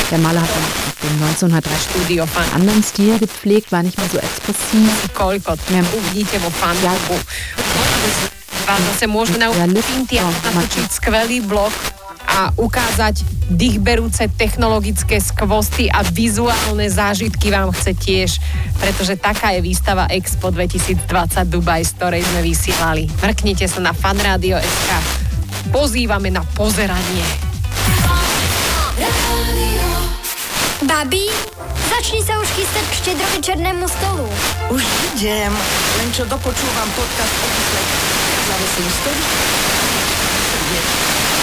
Der Maler hat dann ab dem 1903 einen anderen Stil gepflegt, war nicht mehr so expressiv. Koľko uvidíte vo fanúku. Vás zase môžu na Pintiach natočiť skvelý blog a ukázať dýchberúce technologické skvosty a vizuálne zážitky vám chce tiež, pretože taká je výstava Expo 2020 Dubaj, z ktorej sme vysielali. Mrknite sa na fanradio.sk. Pozývame na pozeranie. Babi, začni sa už chystať k štedrovečernému stolu. Už idem, len čo dopočúvam podcast o Zavesím stoličku.